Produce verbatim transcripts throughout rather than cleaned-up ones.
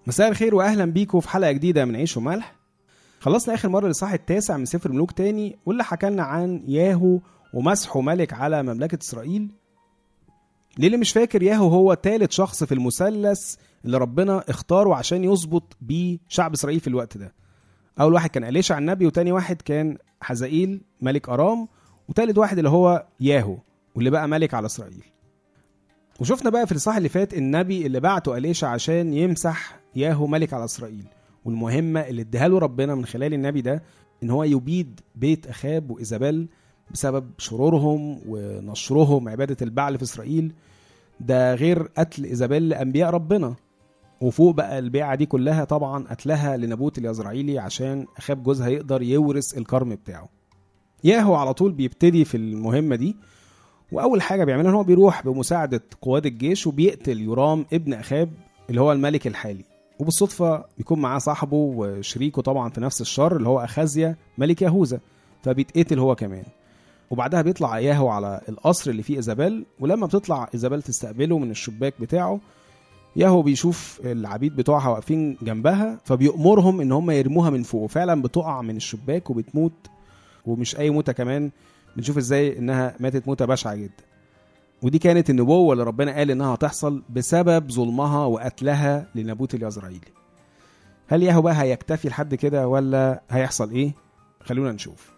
مساء الخير واهلا بيكم في حلقه جديده من عيش وملح. خلصنا اخر مره الاصحاح التاسع من سفر ملوك تاني، واللي حكالنا عن ياهو ومسحه ملك على مملكه اسرائيل. للي مش فاكر، ياهو هو ثالث شخص في المثلث اللي ربنا اختاره عشان يظبط بيه شعب اسرائيل في الوقت ده. اول واحد كان إليشع النبي، وتاني واحد كان حزائيل ملك ارام، وثالث واحد اللي هو ياهو واللي بقى ملك على اسرائيل. وشفنا بقى في الإصحاح اللي فات النبي اللي بعته إليشع عشان يمسح ياهو ملك على إسرائيل، والمهمة اللي اداها له ربنا من خلال النبي ده إن هو يبيد بيت أخاب وإيزابيل بسبب شرورهم ونشرهم عبادة البعل في إسرائيل. ده غير قتل إيزابيل لأنبياء ربنا، وفوق بقى البيعة دي كلها طبعا قتلها لنبوت اليزرعيلي عشان أخاب جوزها يقدر يورث الكرم بتاعه. ياهو على طول بيبتدي في المهمة دي، واول حاجه بيعملها هو بيروح بمساعده قوات الجيش وبيقتل يورام ابن اخاب اللي هو الملك الحالي، وبالصدفه بيكون معاه صاحبه وشريكه طبعا في نفس الشر اللي هو اخازيا ملك يهوذا، فبيتقتل هو كمان. وبعدها بيطلع ياهو على القصر اللي فيه إيزابيل، ولما بتطلع إيزابيل تستقبله من الشباك بتاعه، ياهو بيشوف العبيد بتوعها واقفين جنبها، فبيأمرهم ان هم يرموها من فوق، وفعلا بتقع من الشباك وبتموت، ومش اي موتة كمان، بنشوف ازاي انها ماتت موتة بشعة جدا. ودي كانت النبوة اللي ربنا قال انها هتحصل بسبب ظلمها وقتلها لنبوت اليزرعيلي. هل ياهو بقى هيكتفي لحد كده ولا هيحصل ايه؟ خلونا نشوف.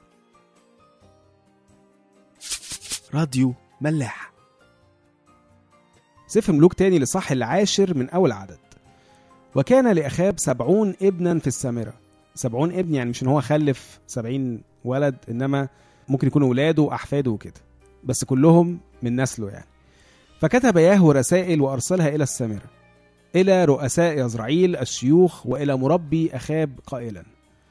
راديو ملاح، سفر ملوك تاني للصح العاشر من اول عدد. وكان لأخاب سبعون ابنا في السامرة. سبعون ابن يعني مش ان هو خلف سبعين ولد، انما ممكن يكونوا ولاده وأحفاده وكده، بس كلهم من نسله يعني. فكتب ياهو رسائل وأرسلها إلى السامرة، إلى رؤساء يزرعيل الشيوخ، وإلى مربي أخاب قائلا: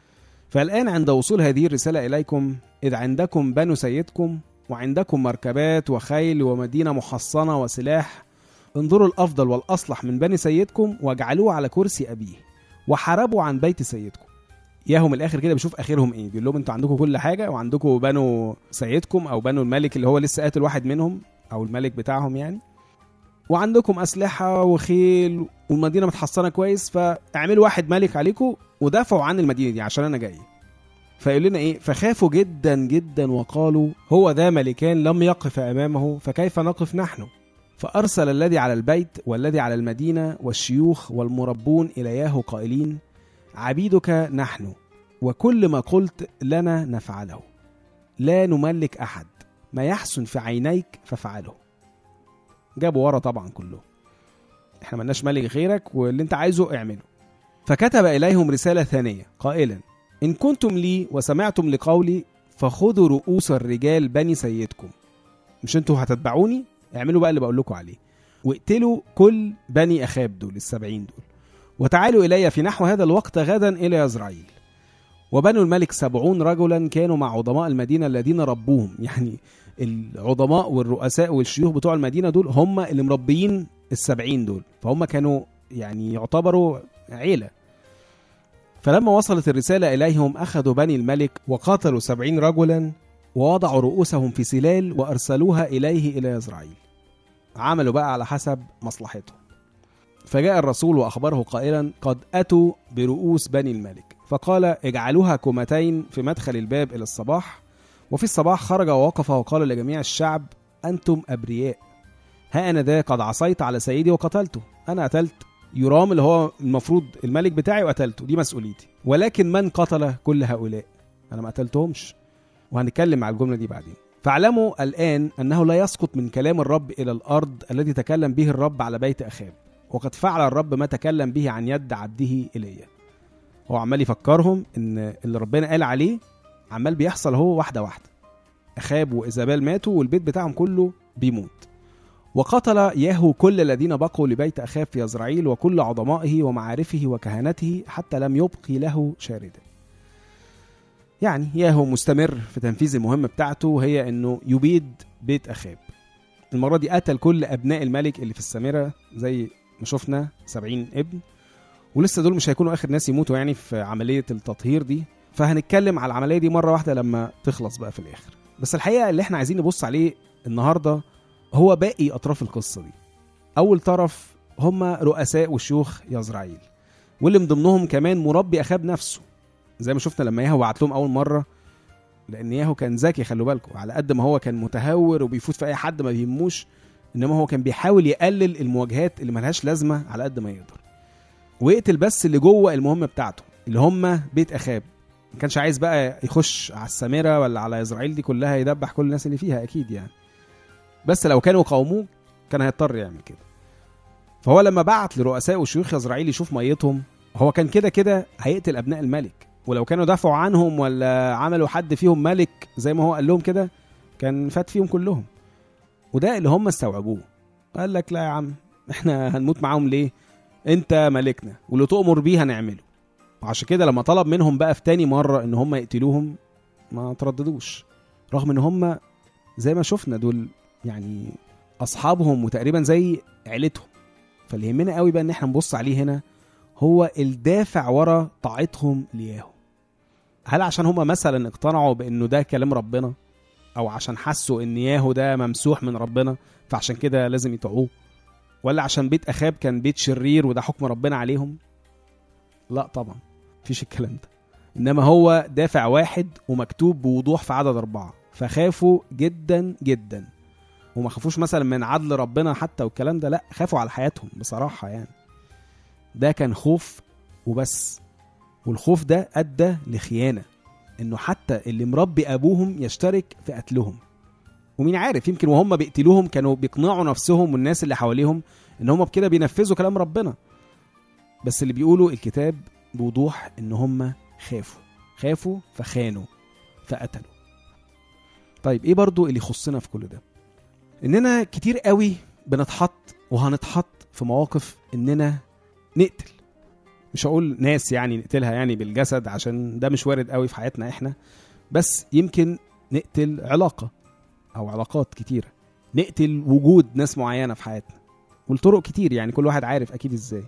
فالآن عند وصول هذه الرسالة إليكم، إذ عندكم بنو سيدكم وعندكم مركبات وخيل ومدينة محصنة وسلاح، انظروا الأفضل والأصلح من بني سيدكم واجعلوه على كرسي أبيه، وحاربوا عن بيت سيدكم. ياهو من الاخر كده بيشوف اخرهم ايه، بيقول لهم انتوا عندكم كل حاجه، وعندكم بنو سيدكم او بنو الملك اللي هو لسه قاتل واحد منهم او الملك بتاعهم يعني، وعندكم اسلحه وخيل والمدينه متحصنه كويس، فاعملوا واحد ملك عليكم ودافعوا عن المدينه دي عشان انا جاي. فيقول لنا ايه: فخافوا جدا جدا وقالوا: هو ذا ملكان لم يقف امامه، فكيف نقف نحن؟ فارسل الذي على البيت والذي على المدينه والشيوخ والمربون الى ياهو قائلين: عبيدك نحن، وكل ما قلت لنا نفعله، لا نملك أحد، ما يحسن في عينيك ففعله. جابوا ورا طبعا كله، احنا ملناش ملك غيرك، واللي انت عايزه اعمله. فكتب إليهم رسالة ثانية قائلا: إن كنتم لي وسمعتم لقولي، فخذوا رؤوس الرجال بني سيدكم. مش انتوا هتتبعوني؟ اعملوا بقى اللي بقول لكم عليه، واقتلوا كل بني أخاب دول السبعين دول، وتعالوا إلي في نحو هذا الوقت غدا إلى يزرعيل. وبنو الملك سبعون رجلا كانوا مع عظماء المدينة الذين ربوهم، يعني العظماء والرؤساء والشيوخ بتوع المدينة دول هم اللي مربيين السبعين دول، فهم كانوا يعني يعتبروا عيلة. فلما وصلت الرسالة إليهم أخذوا بني الملك وقاتلوا سبعين رجلا، ووضعوا رؤوسهم في سلال وأرسلوها إليه إلى يزرعيل. عملوا بقى على حسب مصلحتهم. فجاء الرسول وأخبره قائلا: قد أتوا برؤوس بني الملك. فقال: اجعلوها كومتين في مدخل الباب إلى الصباح. وفي الصباح خرج ووقف وقال لجميع الشعب: أنتم أبرياء، ها أنا ذا قد عصيت على سيدي وقتلته. أنا قتلت يورام اللي هو المفروض الملك بتاعي وقتلته، دي مسؤوليتي، ولكن من قتل كل هؤلاء؟ أنا ما قتلتهمش. وهنتكلم على الجملة دي بعدين. فاعلموا الآن أنه لا يسقط من كلام الرب إلى الأرض الذي تكلم به الرب على بيت أخاب، وقد فعل الرب ما تكلم به عن يد عبده إليه. هو عمال يفكرهم ان اللي ربنا قال عليه عمال بيحصل هو واحدة واحدة. أخاب وإيزابيل ماتوا والبيت بتاعهم كله بيموت. وقتل ياهو كل الذين بقوا لبيت أخاب في يزرعيل، وكل عظمائه ومعارفه وكهنته، حتى لم يبقي له شاردا. يعني ياهو مستمر في تنفيذ المهمة بتاعته، وهي انه يبيد بيت أخاب. المرة دي قتل كل أبناء الملك اللي في السامرة زي ما شفنا سبعين ابن، ولسه دول مش هيكونوا آخر ناس يموتوا يعني في عملية التطهير دي، فهنتكلم على العملية دي مرة واحدة لما تخلص بقى في الآخر. بس الحقيقة اللي احنا عايزين نبص عليه النهاردة هو باقي أطراف القصة دي. أول طرف هم رؤساء وشيوخ يزرعيل. واللي من ضمنهم كمان مربي أخاب نفسه، زي ما شفنا لما ياهو بعت لهم أول مرة، لأن ياهو كان ذكي، خلوا بالكم، على قد ما هو كان متهور وبيفوت في أي حد ما بيهموش، إنما هو كان بيحاول يقلل المواجهات اللي ملهاش لازمة على قد ما يقدر، ويقتل بس اللي جوه المهمة بتاعته اللي هم بيت أخاب. ما كانش عايز بقى يخش على السامرة ولا على إسرائيل دي كلها يدبح كل الناس اللي فيها أكيد يعني، بس لو كانوا قوموه كان هيضطر يعمل كده. فهو لما بعت لرؤساء وشيوخ إسرائيل يشوف ميتهم، هو كان كده كده هيقتل أبناء الملك، ولو كانوا دافعوا عنهم ولا عملوا حد فيهم ملك زي ما هو قال لهم كده كان فات فيهم كلهم. وده اللي هم استوعبوه، قال لك لا يا عم احنا هنموت معاهم ليه، انت ملكنا واللي تؤمر بيه هنعمله. وعشان كده لما طلب منهم بقى في تاني مرة ان هم يقتلوهم ما ترددوش، رغم ان هم زي ما شفنا دول يعني اصحابهم وتقريبا زي عيلتهم. فاللي يهمنا قوي بقى ان احنا نبص عليه هنا هو الدافع ورا طاعتهم لياهو. هل عشان هم مثلا اقتنعوا بانه ده كلام ربنا، او عشان حسوا ان ياهو ده ممسوح من ربنا فعشان كده لازم يطيعوه، ولا عشان بيت أخاب كان بيت شرير وده حكم ربنا عليهم؟ لا طبعا مفيش الكلام ده، إنما هو دافع واحد ومكتوب بوضوح في عدد أربعة، فخافوا جدا جدا. وما خافوش مثلا من عدل ربنا حتى والكلام ده، لا خافوا على حياتهم بصراحة يعني. ده كان خوف وبس، والخوف ده أدى لخيانة، إنه حتى اللي مربي أبوهم يشترك في قتلهم. ومين عارف يمكن وهم بيقتلوهم كانوا بيقنعوا نفسهم والناس اللي حواليهم ان هم بكده بينفذوا كلام ربنا، بس اللي بيقولوا الكتاب بوضوح ان هم خافوا خافوا فخانوا فقتلوا. طيب ايه برضو اللي يخصنا في كل ده؟ اننا كتير قوي بنتحط وهنتحط في مواقف اننا نقتل، مش هقول ناس يعني نقتلها يعني بالجسد عشان ده مش وارد قوي في حياتنا احنا، بس يمكن نقتل علاقة او علاقات كتيرة، نقتل وجود ناس معينة في حياتنا، والطرق كتير يعني كل واحد عارف اكيد ازاي.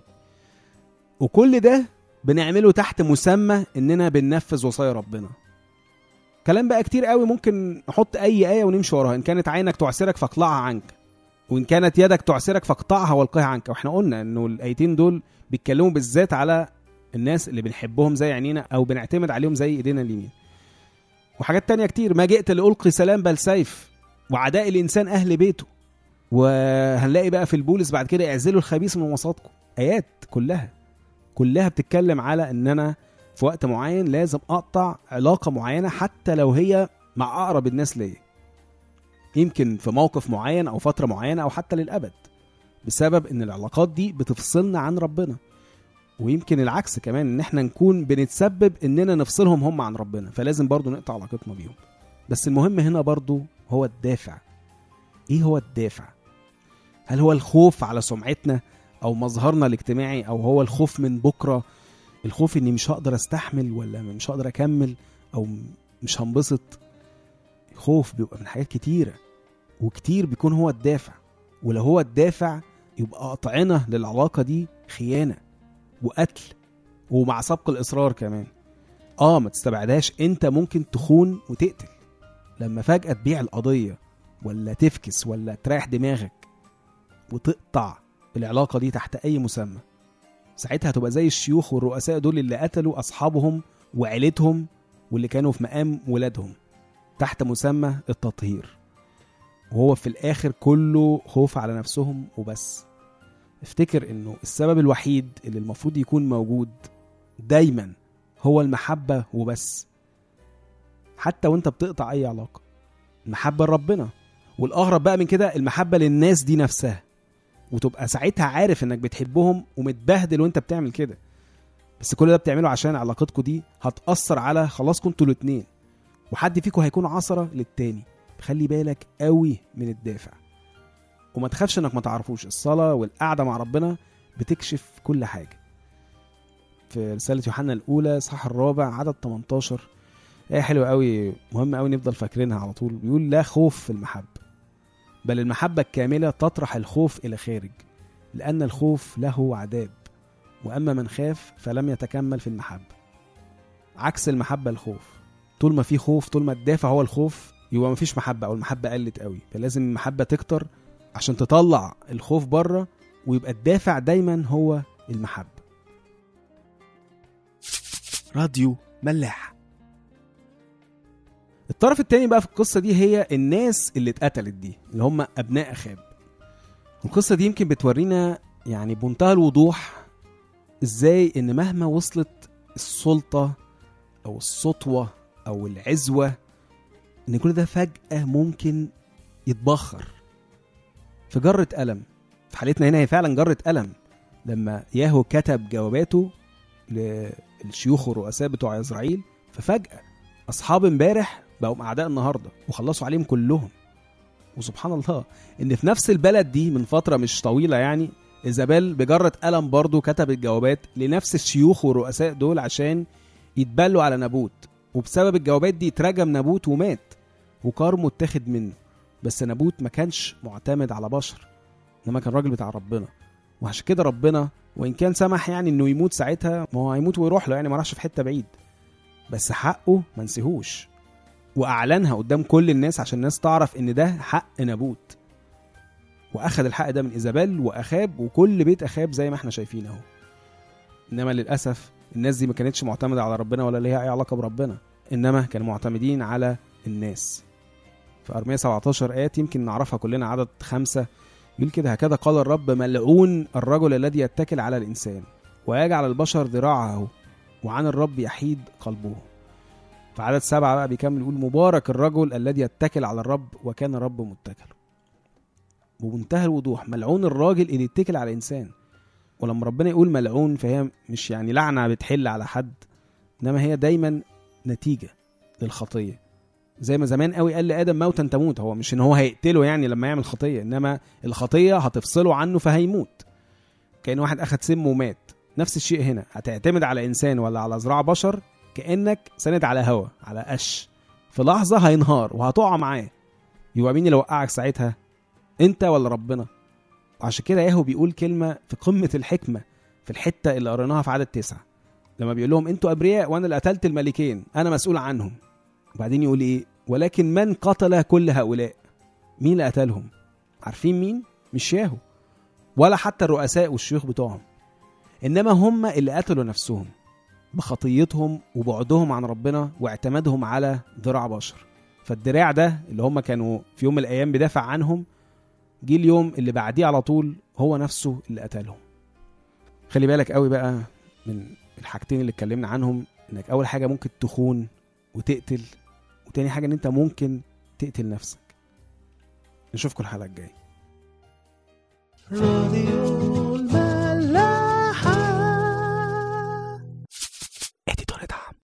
وكل ده بنعمله تحت مسمى اننا بننفذ وصايا ربنا. كلام بقى كتير قوي، ممكن نحط اي آية ونمشي وراها، ان كانت عينك تعسرك فاقلعها عنك، وان كانت يدك تعسرك فاقطعها والقيها عنك. واحنا قلنا انه الايتين دول بيتكلموا بالذات على الناس اللي بنحبهم زي عينينا او بنعتمد عليهم زي ايدينا اليمين. وحاجات تانية كتير، ما جئت لألقي سلام بل سيف، وعداء الإنسان أهل بيته. وهنلاقي بقى في البولس بعد كده اعزلوا الخبيث من وسطكم. آيات كلها كلها بتتكلم على ان انا في وقت معين لازم اقطع علاقة معينة حتى لو هي مع اقرب الناس ليا، يمكن في موقف معين او فترة معينة او حتى للأبد، بسبب ان العلاقات دي بتفصلنا عن ربنا. ويمكن العكس كمان، ان احنا نكون بنتسبب اننا نفصلهم هم عن ربنا، فلازم برضو نقطع علاقتنا بيهم. بس المهم هنا برضو هو الدافع. ايه هو الدافع؟ هل هو الخوف على سمعتنا او مظهرنا الاجتماعي، او هو الخوف من بكرة، الخوف اني مش هقدر استحمل ولا مش هقدر اكمل او مش هنبسط؟ خوف بيبقى من حاجات كتيرة، وكتير بيكون هو الدافع. ولو هو الدافع يبقى قطعنا للعلاقة دي خيانة وقتل، ومع سبق الإصرار كمان. آه ما تستبعدهاش، أنت ممكن تخون وتقتل لما فجأة تبيع القضية ولا تفكس ولا تريح دماغك وتقطع العلاقة دي تحت أي مسمى. ساعتها هتبقى زي الشيوخ والرؤساء دول اللي قتلوا أصحابهم وعيلتهم واللي كانوا في مقام ولادهم تحت مسمى التطهير، وهو في الآخر كله خوف على نفسهم وبس. افتكر انه السبب الوحيد اللي المفروض يكون موجود دايما هو المحبة وبس، حتى وانت بتقطع اي علاقة. المحبة لربنا، والاغرب بقى من كده المحبة للناس دي نفسها، وتبقى ساعتها عارف انك بتحبهم ومتبهدل وانت بتعمل كده، بس كل ده بتعمله عشان علاقتكم دي هتأثر على خلاص كنتوا الاتنين، وحد فيكم هيكون عصرة للتاني. خلي بالك قوي من الدافع، وما تخافش انك ما تعرفوش. الصلاة والقعدة مع ربنا بتكشف كل حاجة. في رسالة يوحنا الأولى اصحاح الرابع عدد تمنتاشر ايه حلوة قوي، مهم قوي نفضل فاكرينها على طول. بيقول لا خوف في المحبة، بل المحبة الكاملة تطرح الخوف إلى خارج، لأن الخوف له عذاب، وأما من خاف فلم يتكمل في المحبة. عكس المحبة الخوف. طول ما في خوف، طول ما الدافع هو الخوف، يبقى ما فيش محبة أو المحبة قلت قوي. فلازم المحبة تكتر عشان تطلع الخوف بره، ويبقى الدافع دايما هو المحبة. راديو ملاح. الطرف التاني بقى في القصة دي هي الناس اللي اتقتلت دي، اللي هم أبناء أخاب. القصة دي يمكن بتورينا يعني بمنتهى الوضوح ازاي ان مهما وصلت السلطة او السطوة او العزوة، ان كل ده فجأة ممكن يتبخر في جرة قلم. في حالتنا هنا هي فعلا جرة قلم، لما ياهو كتب جواباته للشيوخ والرؤساء بتوع إسرائيل، ففجأة أصحاب امبارح بقوا أعداء النهاردة وخلصوا عليهم كلهم. وسبحان الله ان في نفس البلد دي من فترة مش طويلة يعني إيزابيل بجرة قلم برضو كتبت جوابات لنفس الشيوخ والرؤساء دول عشان يتبلوا على نابوت، وبسبب الجوابات دي اترجم نابوت ومات وكارمه اتاخد منه. بس نابوت ما كانش معتمد على بشر، انما كان راجل بتاع ربنا، وعشان كده ربنا وإن كان سمح يعني انه يموت ساعتها، ما هو هيموت ويروح له يعني، ما راحش في حتة بعيد، بس حقه ما نسيهوش واعلنها قدام كل الناس عشان الناس تعرف ان ده حق نابوت. واخد الحق ده من إيزابيل واخاب وكل بيت اخاب زي ما احنا شايفين اهو. انما للاسف الناس دي ما كانتش معتمده على ربنا ولا ليها اي علاقه بربنا، انما كانوا معتمدين على الناس. في أرمية سبعتاشر آيات يمكن نعرفها كلنا، عدد خمسة يقول كده: هكذا قال الرب ملعون الرجل الذي يتكل على الانسان ويجعل البشر ذراعه وعن الرب يحيد قلبه. في عدد سبعة بقى بيكمل يقول: مبارك الرجل الذي يتكل على الرب وكان الرب متكل. بمنتهى الوضوح ملعون الراجل اللي يتكل على الإنسان. ولما ربنا يقول ملعون فهي مش يعني لعنة بتحل على حد، إنما هي دايما نتيجة للخطية. زي ما زمان قوي قال لآدم موتا تموت، هو مش إن هو هيقتله يعني لما يعمل خطية، إنما الخطية هتفصله عنه فهيموت. كأن واحد أخد سم ومات. نفس الشيء هنا، هتعتمد على إنسان ولا على ذراع بشر كأنك سند على هوا على قش، في لحظة هينهار وهتقع معاه. يبقى مين اللي وقعك ساعتها؟ انت ولا ربنا؟ وعشان كده ياهو بيقول كلمة في قمة الحكمة في الحتة اللي قريناها في عدد تسعة، لما بيقول لهم انتوا أبرياء وانا اللي قتلت الملكين، انا مسؤول عنهم. وبعدين يقول ايه؟ ولكن من قتل كل هؤلاء؟ مين اللي قتلهم؟ عارفين مين؟ مش ياهو ولا حتى الرؤساء والشيوخ بتوعهم، انما هم اللي قتلوا نفسهم بخطيتهم وبعدهم عن ربنا واعتمادهم على ذراع بشر. فالدراع ده اللي هم كانوا في يوم من الأيام بدافع عنهم، جه اليوم اللي بعديه على طول هو نفسه اللي قتلهم. خلي بالك قوي بقى من الحاجتين اللي اتكلمنا عنهم، انك اول حاجة ممكن تخون وتقتل، وتاني حاجة ان انت ممكن تقتل نفسك. نشوفكم الحلقة الجاية.